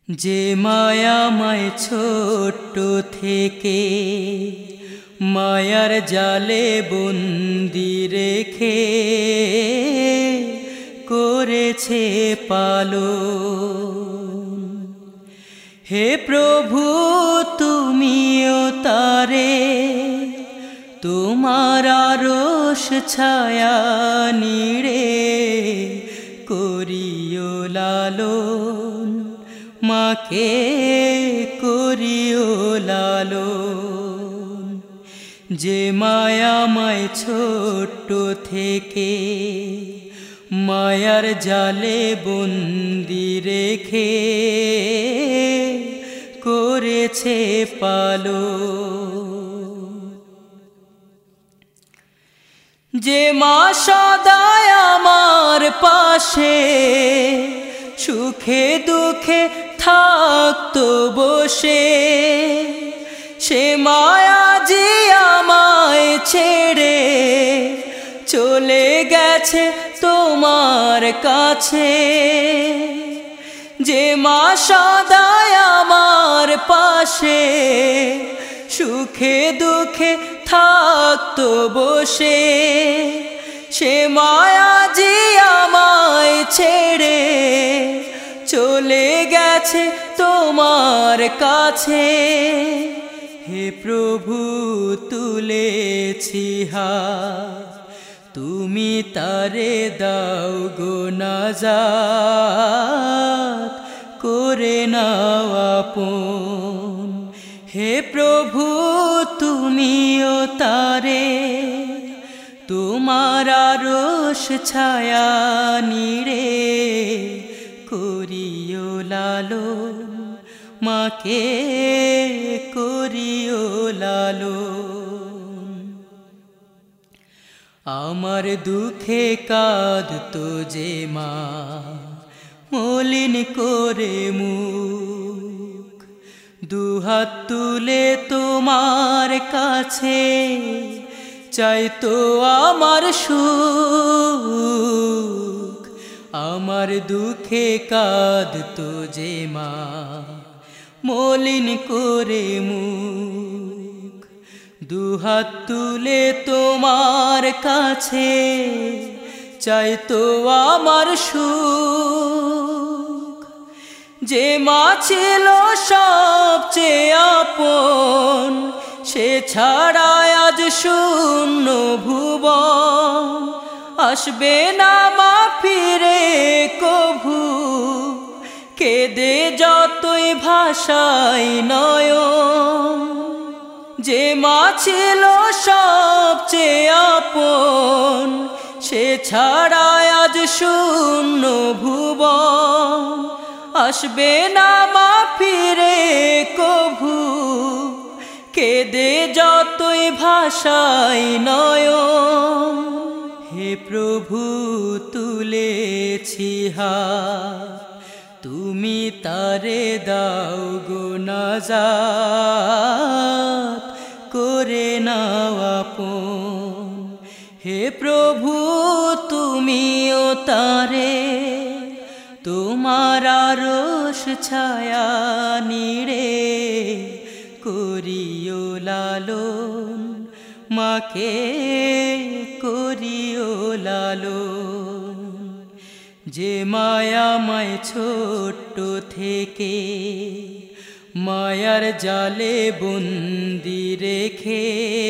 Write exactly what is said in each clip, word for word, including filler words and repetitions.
যে মায়াময় ছোট্ট থেকে মায়ার জালে বন্দি রেখে করেছে পালন। হে প্রভু তুমিও তারে তোমার আরশ ছায়া নিড়ে করিও লালন, মাকে করিও লালন। যে মায়াময় ছোট্ট থেকে মায়ার জালে বন্দি রেখে করেছে পালন। যে মা সদায় আমার পাশে সুখে দুঃখে থাকতো বসে, সে মায়াজি আমায় ছেড়ে চলে গেছে তোমার কাছে। যে মা সদায় আমার পাশে সুখে দুঃখে থাকতো বসে, সে মায়াজি আমায় ছেড়ে চলে গেছে তোমার কাছে। হে প্রভু তুলেছি হাত, তুমি তারে দাও গো নাজাত, করে নাও আপন। হে প্রভু তুমিও তারে তোমার আরশ ছায়া নিড়ে করিও লালন, মাকে করিও লালন। আমার দুঃখে কাঁদতো যে মা মলিন করে মুখ, দুহাত তুলে তোমার কাছে চাইতো আমার সুখ। আমার দুঃখে কাঁদতো যে মা মলিন করে মুখ, দুহাত তুলে তোমার কাছে চাইতো আমার সুখ। যে মা ছিল সবচেয়ে আপন, সে ছাড়া আজ শূন্য ভুবন। আসবে না মা ফিরে কভু, কেঁদে যতই ভাষাই নয়ন। যে মা ছিল সবচেয়ে আপন, সে ছাড়া আজ শূন্য ভুবন। আসবে না মা ফিরে কভু, কেঁদে যতই ভাষাই নয়ন। হে প্রভু তুলেছি হাত, তুমি তারে দাও গো নাজাত, করে নাও আপন। হে প্রভু তুমিও তারে তোমার আরশ ছায়া নিড়ে করিও লালন, মাকে করিও লালন। যে মায়াময় ছোট্ট থেকে মায়ার জালে বন্দি রেখে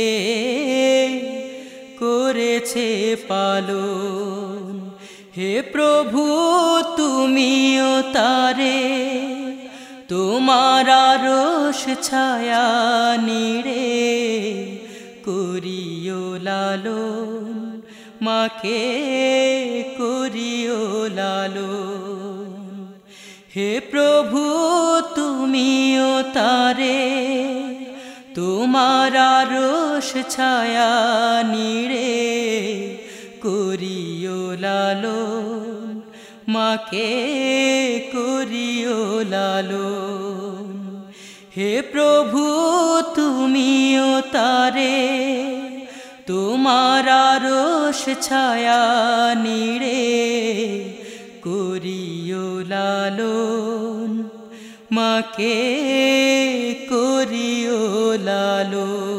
করেছে পালন। হে প্রভু তুমিও তারে তোমার আরশ ছায়া নিড়ে করিও লালন, মাকে করিও লালন। হে প্রভু তুমিও তারে তোমার আরশ ছায়া নিড়ে করিও লালন, মাকে করিও লালন। হে প্রভু তুমিও তারে তোমার আরশ ছায়া নিড়ে করিও লালন, মাকে করিও লালন।